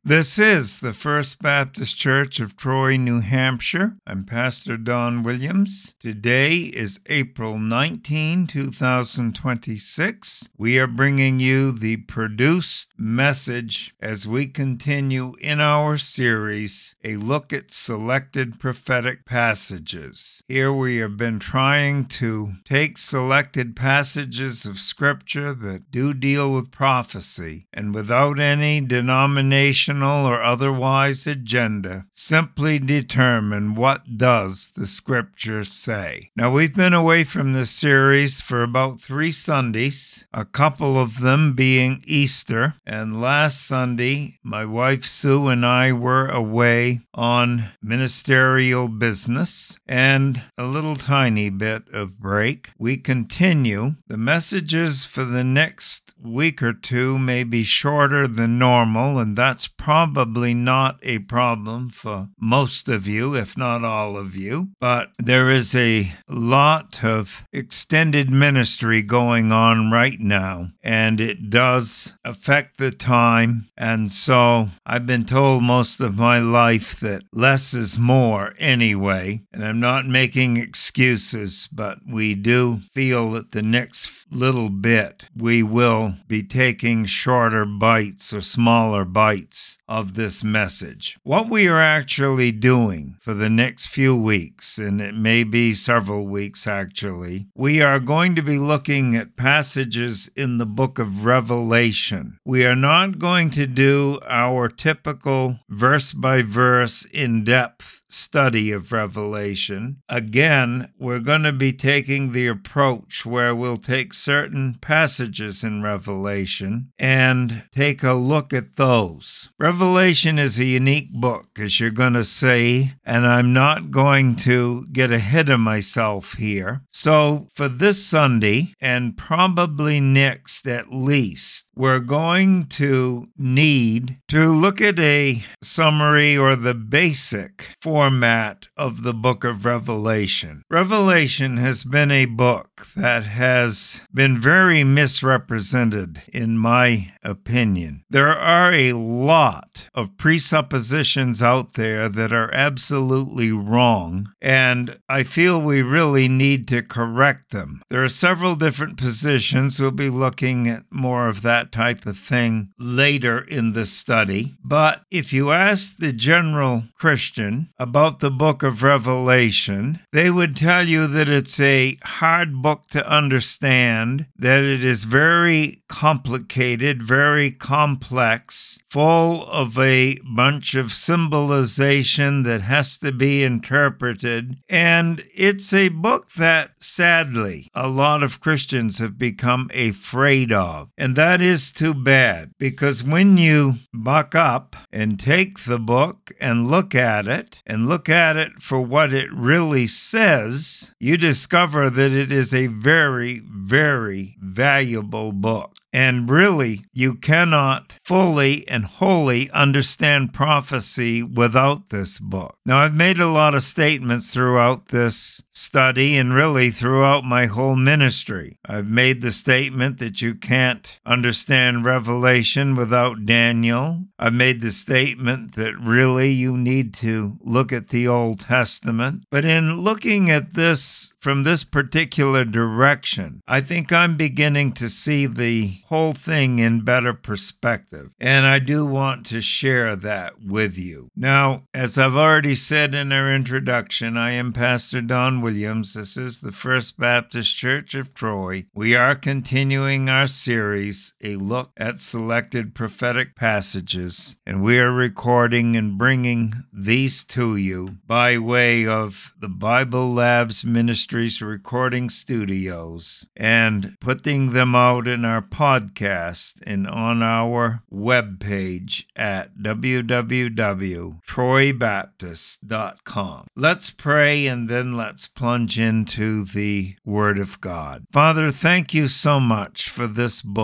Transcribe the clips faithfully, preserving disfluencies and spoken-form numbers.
This is the First Baptist Church of Troy, New Hampshire. I'm Pastor Don Williams. Today is April nineteenth, two thousand twenty-six. We are bringing you the produced message as we continue in our series, A Look at Selected Prophetic Passages. Here we have been trying to take selected passages of Scripture that do deal with prophecy, and without any denomination or otherwise agenda, simply determine what does the Scripture say. Now, we've been away from this series for about three Sundays, a couple of them being Easter, and last Sunday, my wife Sue and I were away on ministerial business and a little tiny bit of break. We continue. The messages for the next week or two may be shorter than normal, and that's probably not a problem for most of you, if not all of you. But there is a lot of extended ministry going on right now, and it does affect the time. And so I've been told most of my life that less is more anyway, and I'm not making excuses, but we do feel that the next little bit we will be taking shorter bites or smaller bites of this message. What we are actually doing for the next few weeks, and it may be several weeks actually, we are going to be looking at passages in the book of Revelation. We are not going to do our typical verse by verse in-depth study of Revelation. Again, we're going to be taking the approach where we'll take certain passages in Revelation and take a look at those. Revelation is a unique book, as you're going to see, and I'm not going to get ahead of myself here. So for this Sunday, and probably next at least, we're going to need to look at a summary or the basic format of the book of Revelation. Revelation has been a book that has been very misrepresented, in my opinion. There are a lot of presuppositions out there that are absolutely wrong, and I feel we really need to correct them. There are several different positions. We'll be looking at more of that type of thing later in the study. But if you ask the general Christian about the book of Revelation, they would tell you that it's a hard book to understand, that it is very complicated, very complex, full of a bunch of symbolization that has to be interpreted, and it's a book that, sadly, a lot of Christians have become afraid of. And that is too bad, because when you buck up and take the book and look at it, and look at it for what it really says, you discover that it is a very, very valuable book. And really, you cannot fully and wholly understand prophecy without this book. Now, I've made a lot of statements throughout this study and really throughout my whole ministry. I've made the statement that you can't understand Revelation without Daniel. I've made the statement that really you need to look at the Old Testament. But in looking at this from this particular direction, I think I'm beginning to see the whole thing in better perspective. And I do want to share that with you. Now, as I've already said in our introduction, I am Pastor Don Williams. This is the First Baptist Church of Troy. We are continuing our series, A Look at Selected Prophetic Passages, and we are recording and bringing these to you by way of the Bible Labs Ministries recording studios and putting them out in our podcast and on our webpage at w w w dot troy baptist dot com. Let's pray and then let's plunge into the Word of God. Father, thank you so much for this book.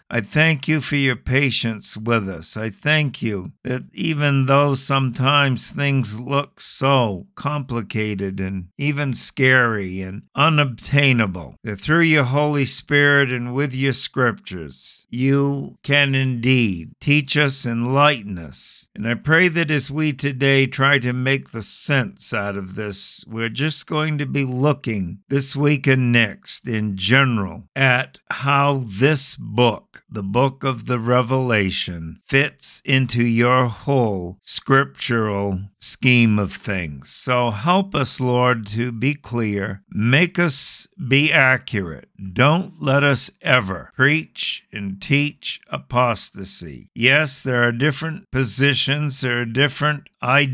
I thank you for your patience with us. I thank you that even though sometimes things look so complicated and even scary and unobtainable, that through your Holy Spirit and with your scriptures, you can indeed teach us, enlighten us. And I pray that as we today try to make the sense out of this, we're just going to be looking this week and next in general at how this book, the book of the Revelation, fits into your whole scriptural scheme of things. So help us, Lord, to be clear. Make us be accurate. Don't let us ever preach and teach apostasy. Yes, there are different positions, there are different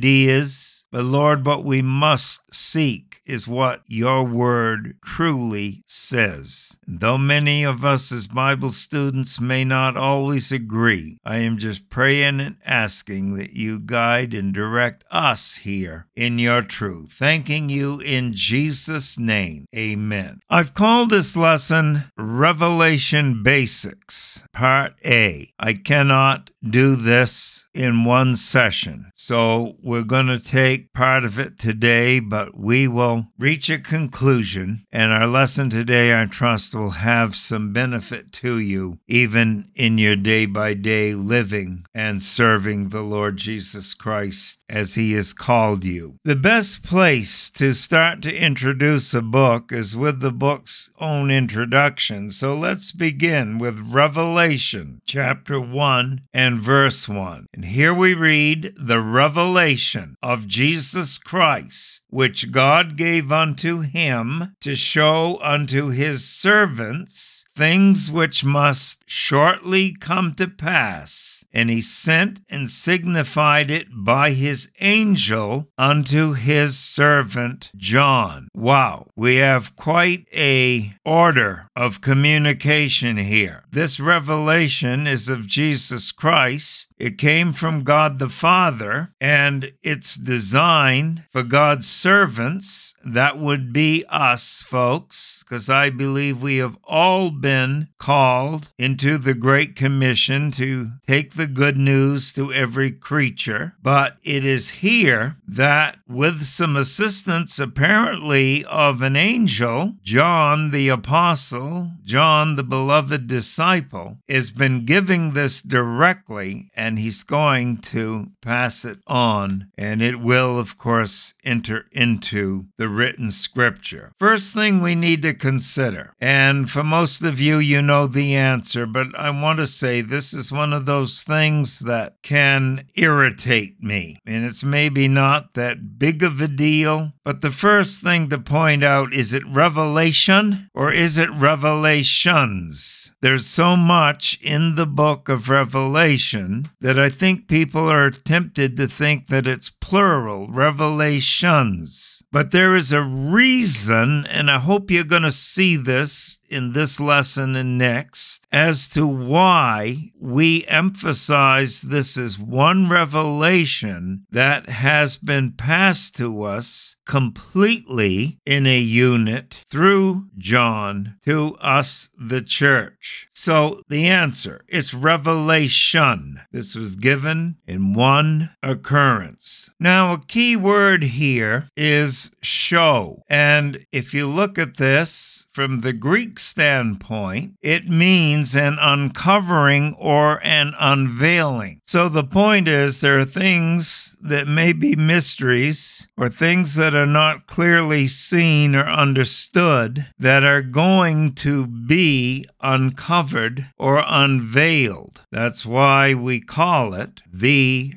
ideas, but Lord, what we must seek is what your word truly says. Though many of us as Bible students may not always agree, I am just praying and asking that you guide and direct us here in your truth. Thanking you in Jesus' name. Amen. I've called this lesson Revelation Basics, Part A. I cannot do this in one session, so we're going to take part of it today, but we will reach a conclusion, and our lesson today, I trust, will have some benefit to you, even in your day-by-day living and serving the Lord Jesus Christ as he has called you. The best place to start to introduce a book is with the book's own introduction, so let's begin with Revelation chapter one and verse one. And here we read the revelation of Jesus Christ, which God gave unto him to show unto his servants things which must shortly come to pass. And he sent and signified it by his angel unto his servant John. Wow, we have quite a order of communication here. This revelation is of Jesus Christ. It came from God the Father, and it's designed for God's servants. That would be us, folks, because I believe we have all been called into the Great Commission to take the good news to every creature. But it is here that, with some assistance apparently of an angel, John the apostle, John the beloved disciple, has been giving this directly, and he's going to pass it on, and it will, of course, enter into the written scripture. First thing we need to consider, and for most of you, you know the answer, but I want to say this is one of those things that can irritate me, and it's maybe not that big of a deal, but the first thing to point out, is it revelation or is it revelations? There's so much in the book of Revelation that I think people are tempted to think that it's plural, revelations. But there is a reason, and I hope you're going to see this in this lesson and next, as to why we emphasize this as one revelation that has been passed to us completely in a unit through John to us, the church. So the answer is revelation. This was given in one occurrence. Now, a key word here is show. And if you look at this, from the Greek standpoint, it means an uncovering or an unveiling. So the point is, there are things that may be mysteries or things that are not clearly seen or understood that are going to be uncovered or unveiled. That's why we call it the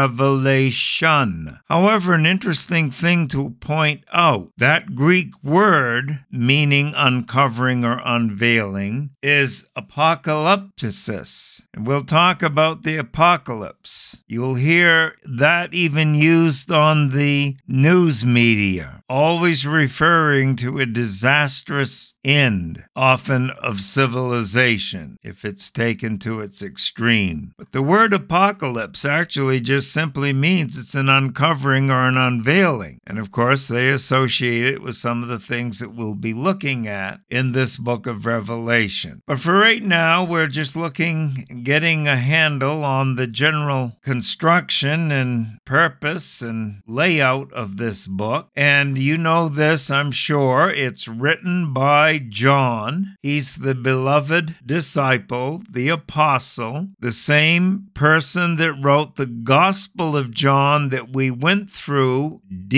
revelation. However, an interesting thing to point out, that Greek word meaning uncovering or unveiling is apocalypsis. And we'll talk about the apocalypse. You'll hear that even used on the news media, always referring to a disastrous end, often of civilization, if it's taken to its extreme. But the word apocalypse actually just simply means it's an uncovering or an unveiling. And of course, they associate it with some of the things that we'll be looking at in this book of Revelation. But for right now, we're just looking, getting a handle on the general construction and purpose and layout of this book. And you know this, I'm sure. It's written by John. He's the beloved disciple, the apostle, the same person that wrote the Gospel of John that we went through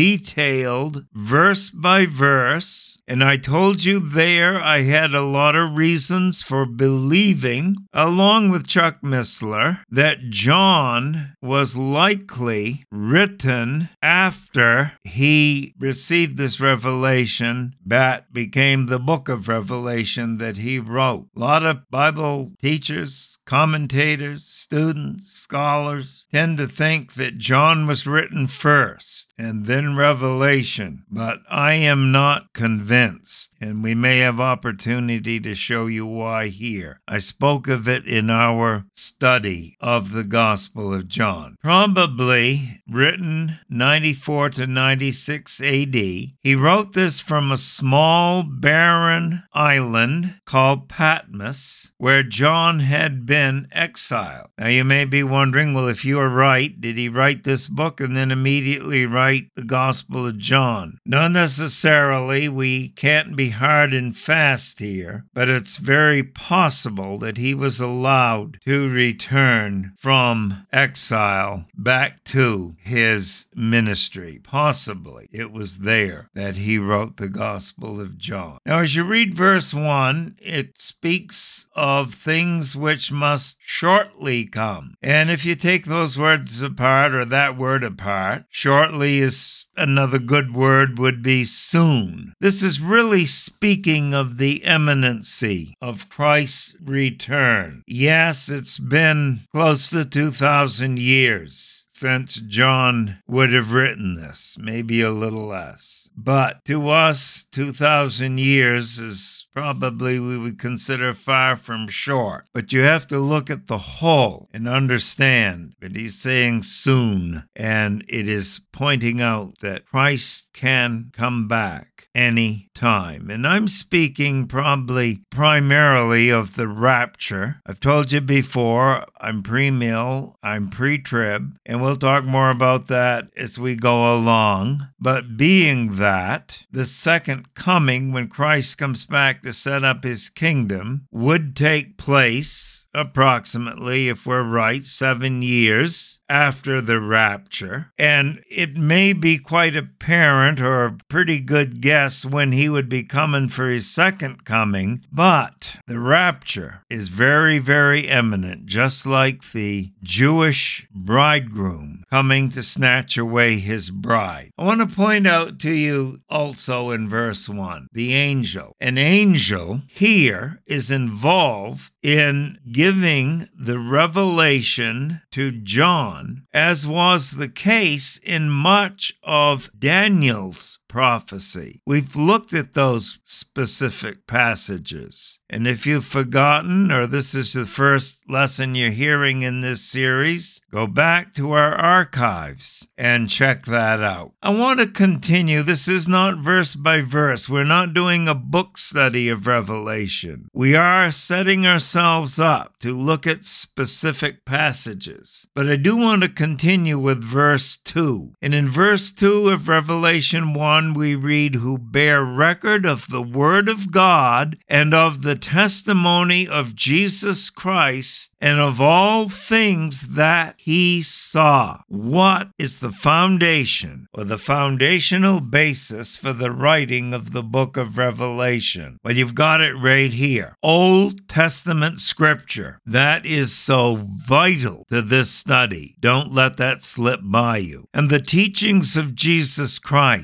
detailed verse by verse. And I told you there I had a lot of reasons for believing, along with Chuck Missler, that John was likely written after he received this revelation that became the book of Revelation that he wrote. A lot of Bible teachers, commentators, students, scholars tend to think that John was written first and then Revelation, but I am not convinced, and we may have opportunity to show you why here. I spoke of it in our study of the Gospel of John. Probably written ninety-four to ninety-six A D, he wrote this from a small barren island called Patmos, where John had been exiled. Now you may be wondering, well, if you are right, did he write this book and then immediately write the Gospel of John? Not necessarily. We can't be hard and fast here, but it's very possible that he was allowed to return from exile back to his ministry. Possibly it was there that he wrote the Gospel of John. Now, as you read verse one, it speaks of things which must shortly come. And if you take those words apart, or that word apart, shortly is another good word would be soon. This is really speaking of the imminency of Christ's return. Yes, it's been close to two thousand years since John would have written this, maybe a little less. But to us, two thousand years is probably we would consider far from short. But you have to look at the whole and understand that he's saying soon, and it is pointing out that Christ can come back any time. And I'm speaking probably primarily of the rapture. I've told you before, I'm pre-mill, I'm pre-trib, and we'll talk more about that as we go along. But being that, the second coming, when Christ comes back to set up his kingdom, would take place approximately, if we're right, seven years after the rapture. And it may be quite apparent or a pretty good guess when he would be coming for his second coming, but the rapture is very, very imminent, just like the Jewish bridegroom coming to snatch away his bride. I want to point out to you also in verse one, the angel. An angel here is involved in giving the revelation to John, as was the case in much of Daniel's prophecy. We've looked at those specific passages. And if you've forgotten, or this is the first lesson you're hearing in this series, go back to our archives and check that out. I want to continue. This is not verse by verse. We're not doing a book study of Revelation. We are setting ourselves up to look at specific passages. But I do want to continue with verse two. And in verse two of Revelation one, we read, who bear record of the word of God and of the testimony of Jesus Christ and of all things that he saw. What is the foundation or the foundational basis for the writing of the book of Revelation? Well, you've got it right here. Old Testament scripture. That is so vital to this study. Don't let that slip by you. And the teachings of Jesus Christ.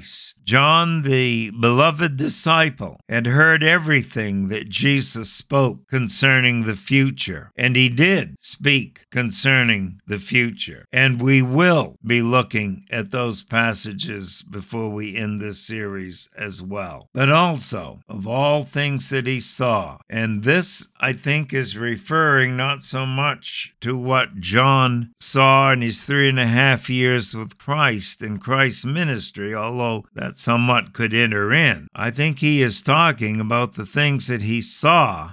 John, the beloved disciple, had heard everything that Jesus spoke concerning the future, and he did speak concerning the future. And we will be looking at those passages before we end this series as well. But also, of all things that he saw, and this, I think, is referring not so much to what John saw in his three and a half years with Christ in Christ's ministry, although that somewhat could enter in. I think he is talking about the things that he saw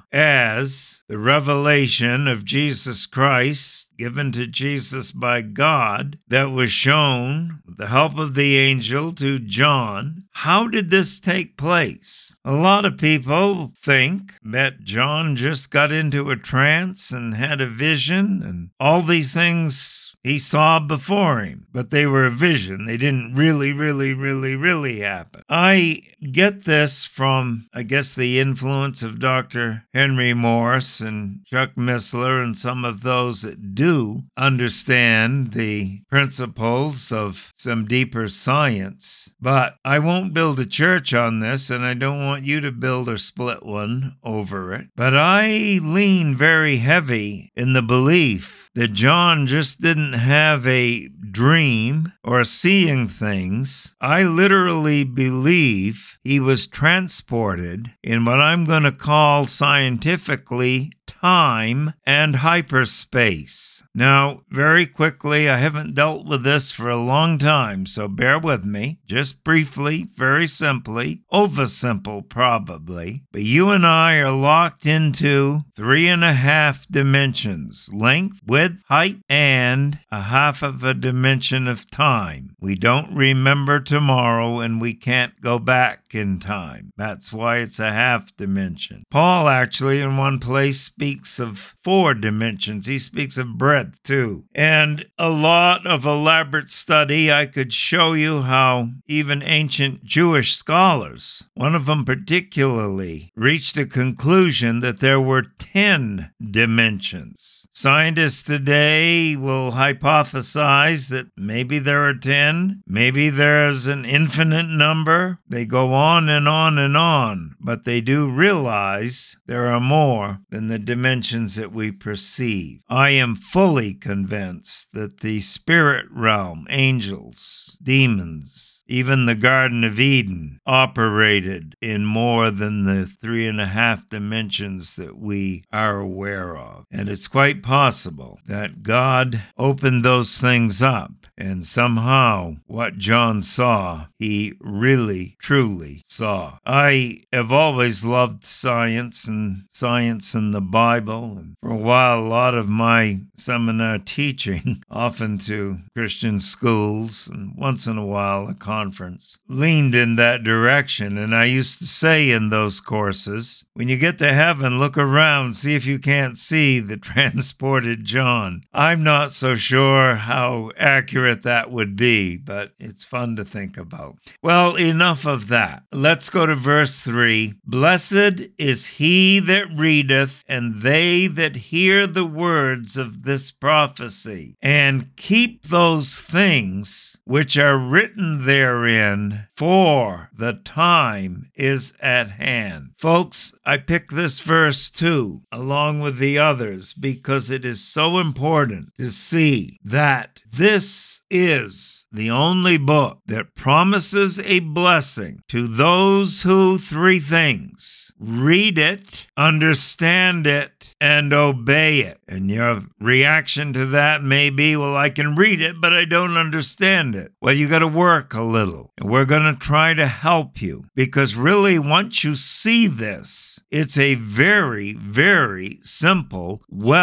as the revelation of Jesus Christ given to Jesus by God that was shown with the help of the angel to John. How did this take place? A lot of people think that John just got into a trance and had a vision and all these things he saw before him, but they were a vision. They didn't really, really, really, really happen. I get this from, I guess, the influence of Doctor Henry Morse and Chuck Missler and some of those that do understand the principles of some deeper science. But I won't build a church on this, and I don't want you to build or split one over it. But I lean very heavy in the belief that John just didn't have a dream or seeing things. I literally believe he was transported in what I'm going to call scientifically time and hyperspace. Now, very quickly, I haven't dealt with this for a long time, so bear with me. Just briefly, very simply, oversimple probably, but you and I are locked into three and a half dimensions: length, width, height, and a half of a dimension of time. We don't remember tomorrow, and we can't go back in time. That's why it's a half dimension. Paul actually in one place speaks of four dimensions. He speaks of breadth too. And a lot of elaborate study, I could show you how even ancient Jewish scholars, one of them particularly, reached a conclusion that there were ten dimensions. Scientists today will hypothesize that maybe there are ten, maybe there's an infinite number. They go on and on and on, but they do realize there are more than the dimensions that we perceive. I am fully convinced that the spirit realm, angels, demons, even the Garden of Eden operated in more than the three and a half dimensions that we are aware of. And it's quite possible that God opened those things up, and somehow what John saw, he really, truly saw. I have always loved science and science in the Bible. And for a while, a lot of my seminar teaching, often to Christian schools, and once in a while a conference, leaned in that direction. And I used to say in those courses, when you get to heaven, look around, see if you can't see the transported John. I'm not so sure how accurate that would be, but it's fun to think about. Well, enough of that. Let's go to verse three. Blessed is he that readeth, and they that hear the words of this prophecy, and keep those things which are written therein, for the time is at hand. Folks, I picked this verse too, along with the others, because it is so important to see that this is the only book that promises a blessing to those who, three things, read it, understand it, and obey it. And your reaction to that may be, well, I can read it, but I don't understand it. Well, you got to work a little. And we're going to try to help you, because really, once you see this, it's a very, very simple,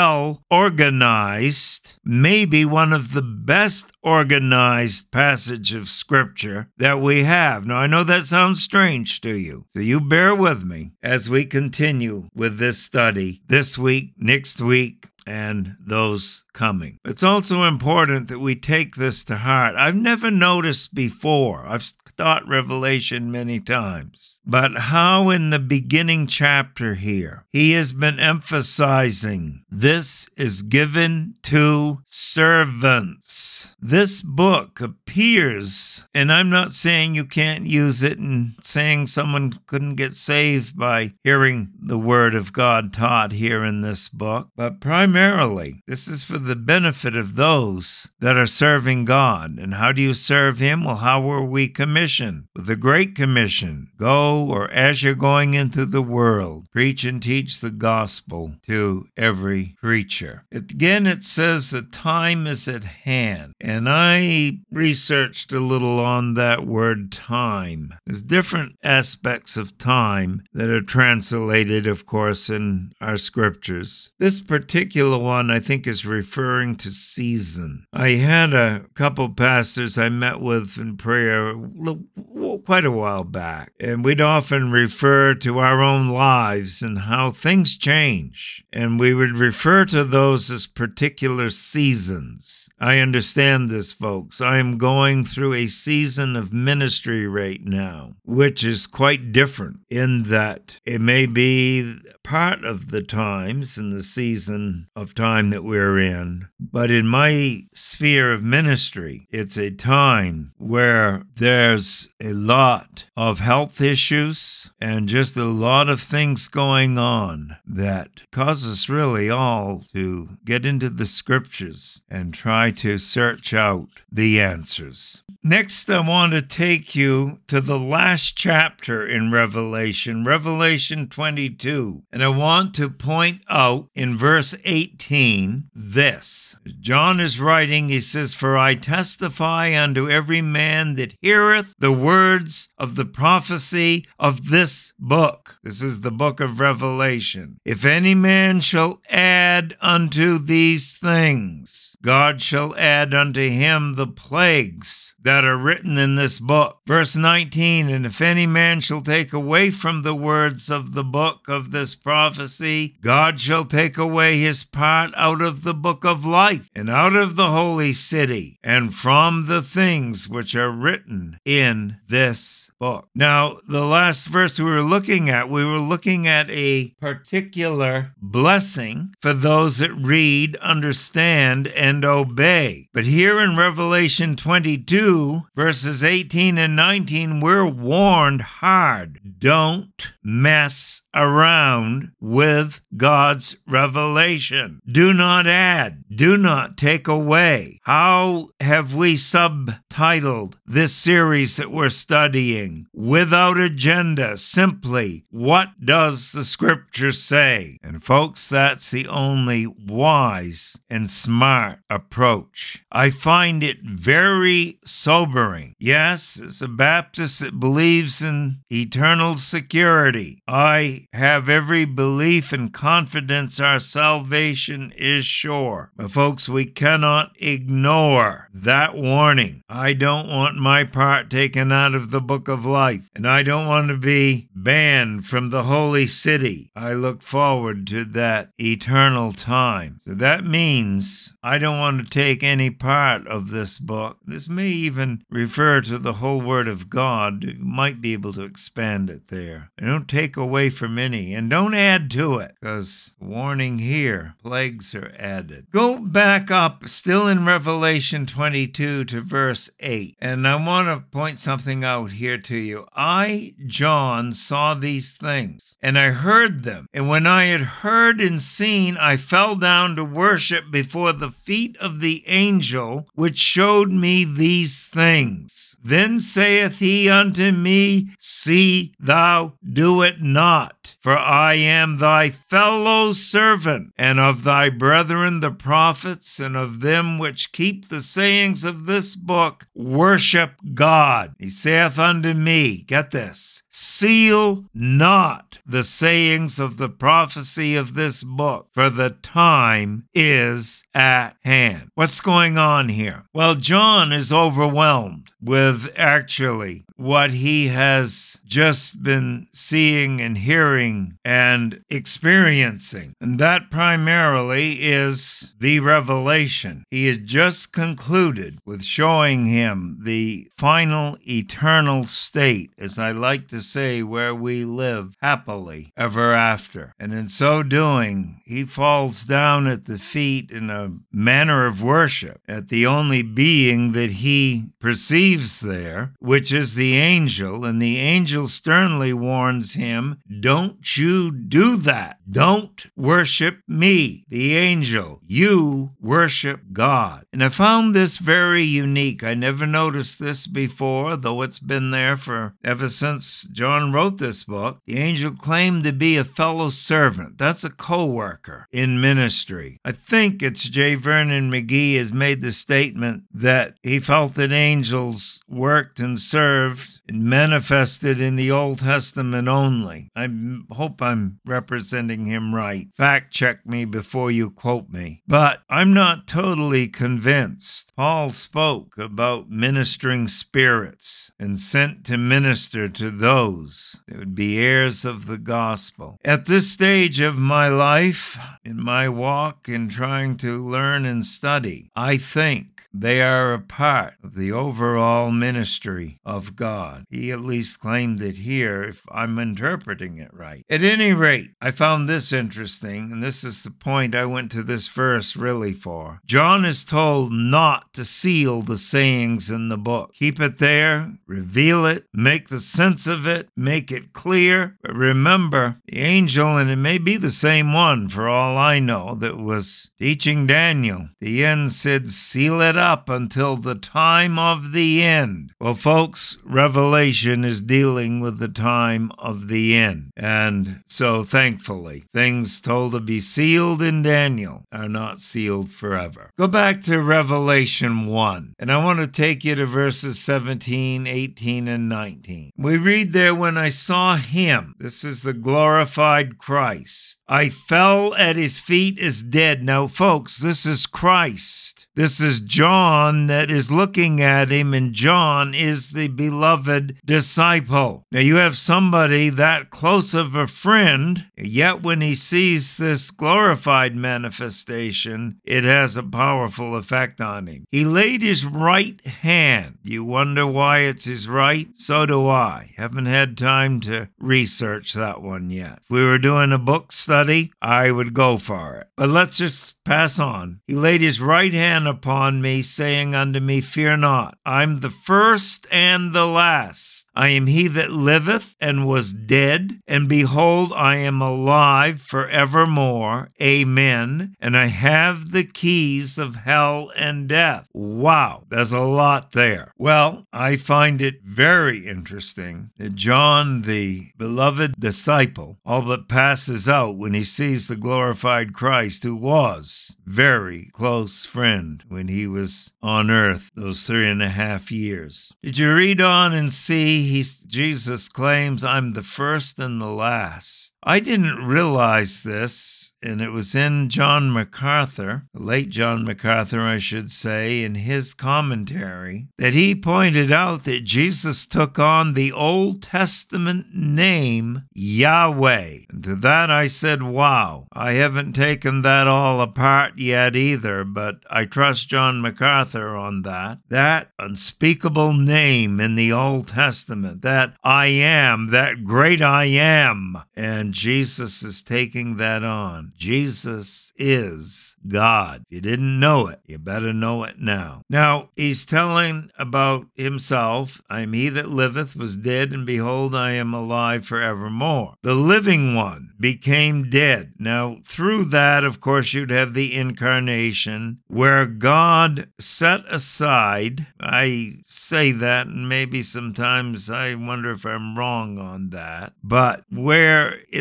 well-organized, maybe one of the best organized passage of Scripture that we have. Now, I know that sounds strange to you, so you bear with me as we continue with this study this week, next week, and those coming. It's also important that we take this to heart. I've never noticed before, I've taught Revelation many times, but how in the beginning chapter here, he has been emphasizing this is given to servants. This book appears, and I'm not saying you can't use it and saying someone couldn't get saved by hearing the word of God taught here in this book, but primarily this is for the benefit of those that are serving God. And how do you serve him? Well, how were we commissioned? With the Great Commission, go, or as you're going into the world, preach and teach the gospel to every creature. Again, it says the time is at hand. And I researched a little on that word time. There's different aspects of time that are translated, of course, in our scriptures. This particular one, I think, is referring to season. I had a couple pastors I met with in prayer quite a while back, and we'd often refer to our own lives and how things change, and we would refer to those as particular seasons. I understand this, folks. I am going through a season of ministry right now, which is quite different in that it may be part of the times and the season of time that we're in, but in my sphere of ministry, it's a time where there's a lot of health issues and just a lot of things going on that cause us really all to get into the scriptures and try to search out the answers. Next, I want to take you to the last chapter in Revelation, Revelation twenty-two. And I want to point out in verse eighteen this. John is writing, he says, "For I testify unto every man that heareth the words of the prophecy of this book." This is the book of Revelation. "If any man shall add unto these things, God shall add unto him the plagues that are written in this book." Verse nineteen, "And if any man shall take away from the words of the book of this prophecy, God shall take away his part out of the book of life, and out of the holy city, and from the things which are written in this book." Now, the last verse we were looking at, we were looking at a particular blessing for those that read, understand, and obey. But here in Revelation twenty-two, verses eighteen and nineteen, we're warned hard. Don't mess around with God's revelation. Do not add. Do not take away. How have we subtitled this series that we're studying? Without agenda, simply, what does the scripture say? And folks, that's the only wise and smart approach. I find it very sobering. Yes, as a Baptist that believes in eternal security, I have every belief and confidence our salvation is sure. But folks, we cannot ignore that warning. I don't want my part taken out of the book of life, and I don't want to be banned from the holy city. I look forward to that eternal time. So that means I don't want to take any part of this book. This may even refer to the whole Word of God. You might be able to expand it there. And don't take away from any, and don't add to it, because warning here, plagues are added. Go back up, still in Revelation twenty-two, to verse eight. And I want to point something out here to you. "I, John, saw these things, and I heard them. And when I had heard and seen, I fell down to worship before the feet of the angel which showed me these things. Then saith he unto me, See thou do it not, for I am thy fellow servant, and of thy brethren the prophets, and of them which keep the sayings of this book. Worship God. He saith unto me," get this, "Seal not the sayings of the prophecy of this book, for the time is at hand." What's going on here? Well, John is overwhelmed with actually what he has just been seeing and hearing and experiencing. And that primarily is the revelation. He has just concluded with showing him the final eternal state, as I like to say, where we live happily ever after. And in so doing, he falls down at the feet in a manner of worship at the only being that he perceives there, which is the angel. And the angel sternly warns him, don't you do that. Don't worship me, the angel. You worship God. And I found this very unique. I never noticed this before, though it's been there for ever since John wrote this book. The angel claimed to be a fellow servant. That's a co-worker in ministry. I think it's J. Vernon McGee has made the statement that he felt that angels worked and served and manifested in the Old Testament only. I hope I'm representing him right. Fact check me before you quote me. But I'm not totally convinced. Paul spoke about ministering spirits and sent to minister to those that would be heirs of the gospel. At this stage of my life, in my walk in trying to learn and study, I think they are a part of the overall ministry of God. He at least claimed it here, if I'm interpreting it right. At any rate, I found this interesting, and this is the point I went to this verse really for. John is told not to seal the sayings in the book. Keep it there, reveal it, make the sense of it, make it clear. But remember, the angel, and it may be the same one for all I know, that was teaching Daniel, the end said, seal it up until the time of the end. Well, folks, Revelation is dealing with the time of the end. And so, thankfully, things told to be sealed in Daniel are not sealed forever. Go back to Revelation one, and I want to take you to verses seventeen, eighteen, and nineteen. We read there, when I saw him, this is the glorified Christ, I fell at his feet as dead. Now, folks, this is Christ. This is John that is looking at him, and John is the beloved disciple. Now, you have somebody that close of a friend, yet when he sees this glorified manifestation, it has a powerful effect on him. He laid his right hand. You wonder why it's his right? So do I. Haven't had time to research that one yet. If we were doing a book study, I would go for it. But let's just pass on. He laid his right hand upon me, saying unto me, fear not. I'm the first and the last. I am he that liveth and was dead, and behold, I am alive forevermore. Amen. And I have the keys of hell and death. Wow, there's a lot there. Well, I find it very interesting that John, the beloved disciple, all but passes out when he sees the glorified Christ, who was very close friend when he was on earth those three and a half years. Did you read on and see he, Jesus claims, I'm the first and the last? I didn't realize this, and it was in John MacArthur, the late John MacArthur, I should say, in his commentary, that he pointed out that Jesus took on the Old Testament name Yahweh. And to that I said, wow, I haven't taken that all apart yet either, but I trust John MacArthur on that. That unspeakable name in the Old Testament, that I am, that great I am, and Jesus is taking that on. Jesus is God. If you didn't know it, you better know it now. Now, he's telling about himself. I am he that liveth, was dead, and behold, I am alive forevermore. The living one became dead. Now, through that, of course, you'd have the incarnation, where God set aside, I say that, and maybe sometimes I wonder if I'm wrong on that, but where it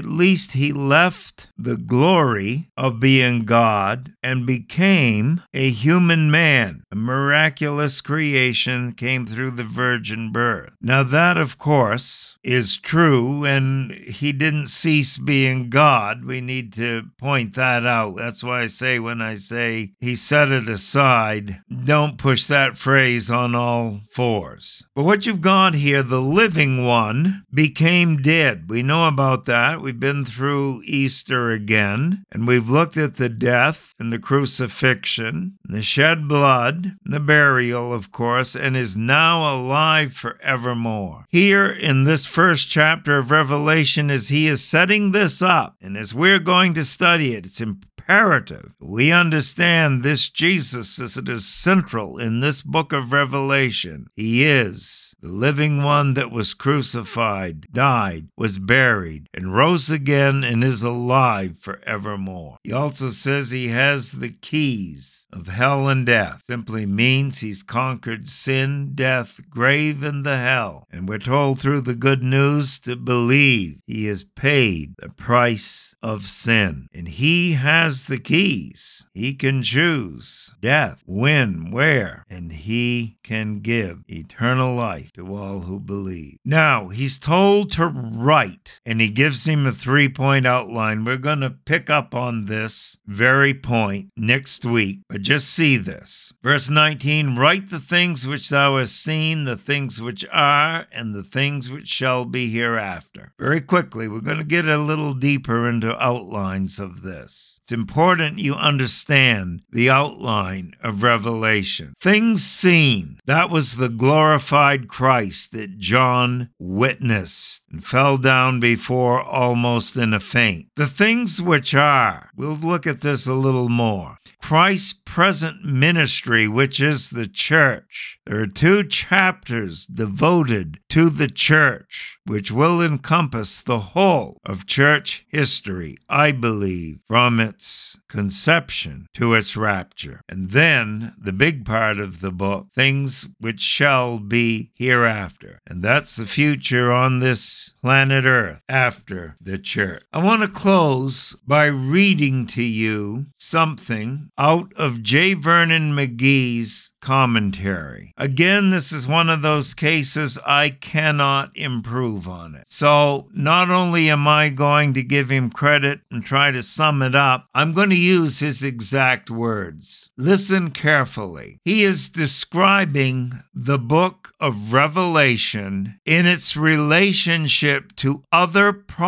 at least he left the glory of being God and became a human man. A miraculous creation came through the virgin birth. Now that, of course, is true, and he didn't cease being God. We need to point that out. That's why I say when I say he set it aside, don't push that phrase on all fours. But what you've got here, the living one became dead. We know about that. We've been through Easter again, and we've looked at the death and the crucifixion, and the shed blood, and the burial, of course, and is now alive forevermore. Here in this first chapter of Revelation, as he is setting this up, and as we're going to study it, it's imperative we understand this Jesus as it is central in this book of Revelation. He is the living one that was crucified, died, was buried, and rose again and is alive forevermore. He also says he has the keys of hell and death. Simply means he's conquered sin, death, grave, and the hell. And we're told through the good news to believe he has paid the price of sin. And he has the keys. He can choose death, when, where, and he can give eternal life to all who believe. Now, he's told to write, and he gives him a three-point outline. We're going to pick up on this very point next week, but just see this. Verse nineteen, write the things which thou hast seen, the things which are, and the things which shall be hereafter. Very quickly, we're going to get a little deeper into outlines of this. It's important you understand the outline of Revelation. Things seen, that was the glorified Christ that John witnessed and fell down before almost in a faint. The things which are, we'll look at this a little more. Christ's present ministry, which is the church. There are two chapters devoted to the church, which will encompass the whole of church history, I believe, from its conception to its rapture. And then the big part of the book, things which shall be hereafter. And that's the future on this planet Earth after the church. I want to close by reading to you something out of J. Vernon McGee's commentary. Again, this is one of those cases I cannot improve on it. So not only am I going to give him credit and try to sum it up, I'm going to use his exact words. Listen carefully. He is describing the book of Revelation in its relationship to other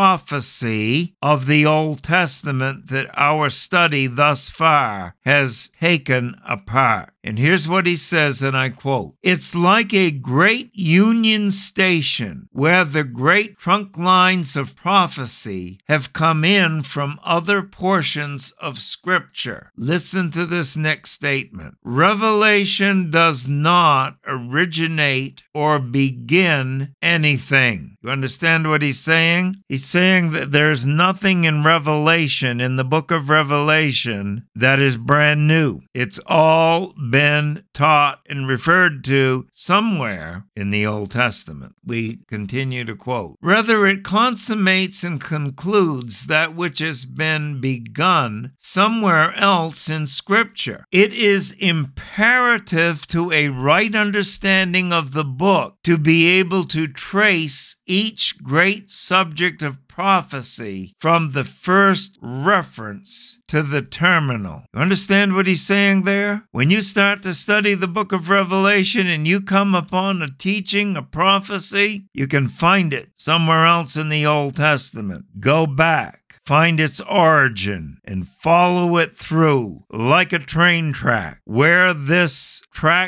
prophecy of the Old Testament that our study thus far has taken apart. And here's what he says, and I quote, "It's like a great Union Station where the great trunk lines of prophecy have come in from other portions of Scripture." Listen to this next statement. Revelation does not originate or begin anything. You understand what he's saying? He's saying that there's nothing in Revelation, in the book of Revelation, that is brand new. It's all been taught and referred to somewhere in the Old Testament. We continue to quote, "Rather, it consummates and concludes that which has been begun somewhere else in Scripture. It is imperative to a right understanding of the book to be able to trace each great subject of prophecy from the first reference to the terminal." You understand what he's saying there? When you start to study the book of Revelation and you come upon a teaching, a prophecy, you can find it somewhere else in the Old Testament. Go back. Find its origin and follow it through like a train track where this track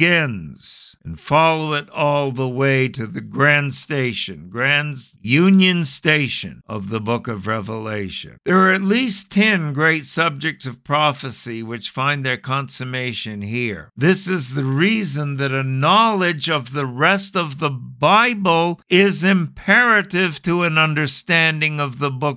begins, and follow it all the way to the grand station, grand Union Station of the book of Revelation. There are at least ten great subjects of prophecy which find their consummation here. This is the reason that a knowledge of the rest of the Bible is imperative to an understanding of the book of Revelation.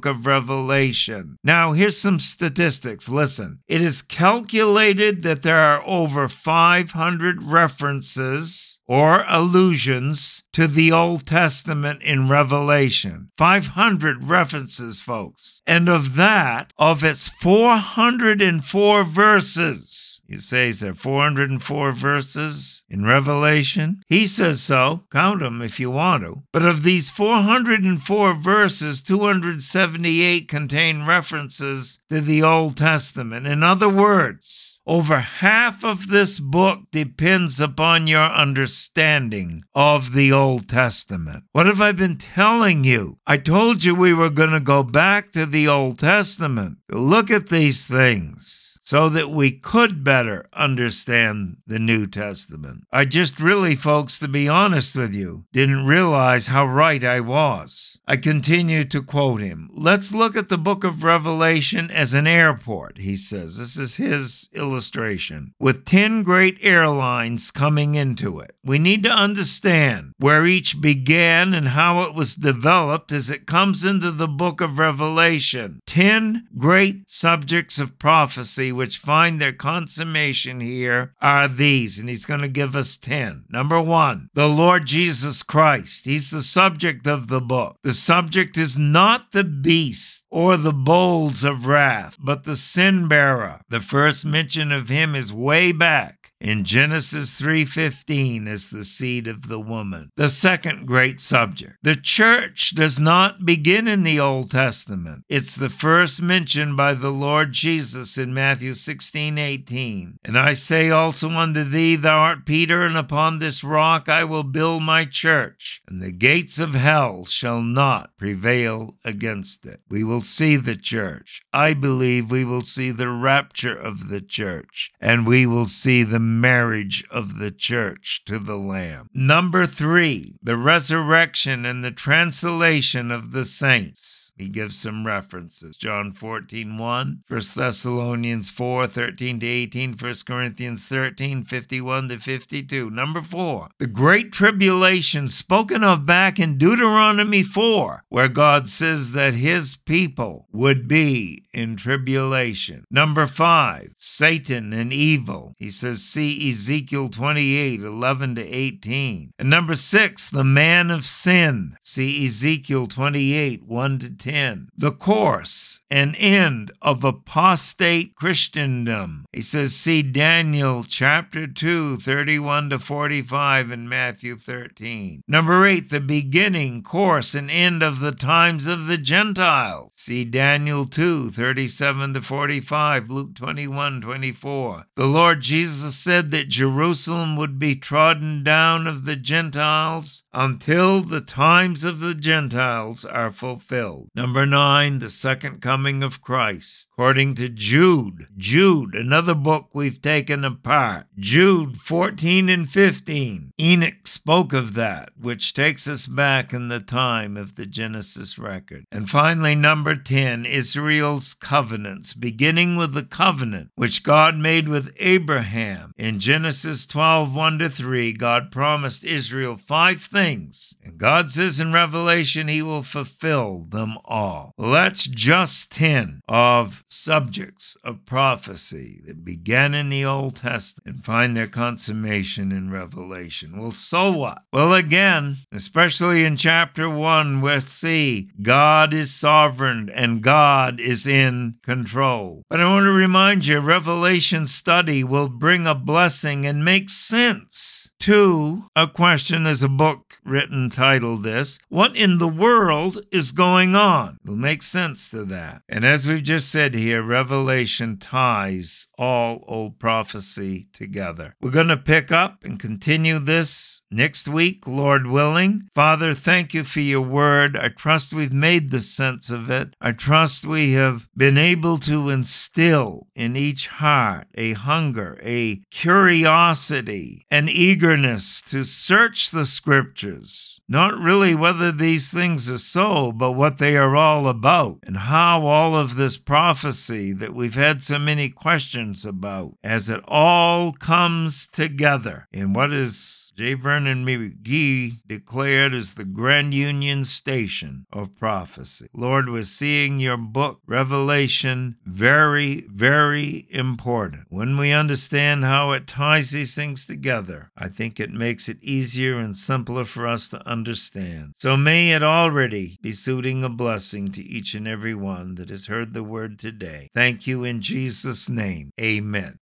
Revelation. Now, here's some statistics. Listen, it is calculated that there are over five hundred references or allusions to the Old Testament in Revelation. five hundred references, folks. And of that, of its four hundred four verses, you say, is there four hundred four verses in Revelation? He says so. Count them if you want to. But of these four hundred four verses, two hundred seventy-eight contain references to the Old Testament. In other words, over half of this book depends upon your understanding of the Old Testament. What have I been telling you? I told you we were going to go back to the Old Testament. Look at these things, so that we could better understand the New Testament. I just really, folks, to be honest with you, didn't realize how right I was. I continue to quote him. Let's look at the book of Revelation as an airport, he says. This is his illustration, with ten great airlines coming into it. We need to understand where each began and how it was developed as it comes into the book of Revelation. Ten great subjects of prophecy which find their consummation here are these, and he's going to give us ten. Number one, the Lord Jesus Christ. He's the subject of the book. The subject is not the beast or the bowls of wrath, but the sin bearer. The first mention of him is way back in Genesis three fifteen as the seed of the woman. The second great subject. The church does not begin in the Old Testament. It's the first mention by the Lord Jesus in Matthew sixteen eighteen. And I say also unto thee, thou art Peter, and upon this rock I will build my church, and the gates of hell shall not prevail against it. We will see the church. I believe we will see the rapture of the church, and we will see the marriage of the church to the Lamb. Number three, the resurrection and the translation of the saints. He gives some references. John fourteen one, First Thessalonians four thirteen to eighteen, First Corinthians thirteen fifty-one to fifty-two. Number four, the great tribulation spoken of back in Deuteronomy four, where God says that his people would be in tribulation. Number five, Satan and evil. He says, see Ezekiel twenty-eight eleven to eighteen. And number six, the man of sin. See Ezekiel twenty-eight one to ten. The course and end of apostate Christendom. He says, see Daniel chapter two, thirty-one to forty-five in Matthew thirteen. Number eight, the beginning, course, and end of the times of the Gentiles. See Daniel two, thirty-seven to forty-five, Luke twenty-one twenty-four. The Lord Jesus said that Jerusalem would be trodden down of the Gentiles until the times of the Gentiles are fulfilled. Number nine, the second coming of Christ. According to Jude, Jude, another book we've taken apart. Jude fourteen and fifteen. Enoch spoke of that, which takes us back in the time of the Genesis record. And finally, number ten, Israel's covenants, beginning with the covenant which God made with Abraham. In Genesis twelve one to three, God promised Israel five things, and God says in Revelation he will fulfill them all. Well, that's just ten of subjects of prophecy that began in the Old Testament and find their consummation in Revelation. Well, so what? Well, again, especially in chapter one, we'll see God is sovereign and God is in control. But I want to remind you, Revelation study will bring a blessing and make sense to a question. There's a book written titled this, What in the World is Going On? It'll make sense to that. And as we've just said here, Revelation ties all old prophecy together. We're going to pick up and continue this next week, Lord willing. Father, thank you for your word. I trust we've made the sense of it. I trust we have been able to instill in each heart a hunger, a curiosity, an eagerness to search the scriptures. Not really whether these things are so, but what they are all about, and how all of this prophecy that we've had so many questions about, as it all comes together in what is J. Vernon McGee declared as the Grand Union Station of prophecy. Lord, we're seeing your book, Revelation, very, very important. When we understand how it ties these things together, I think it makes it easier and simpler for us to understand. So may it already be suiting a blessing to each and every one that has heard the word today. Thank you in Jesus' name. Amen.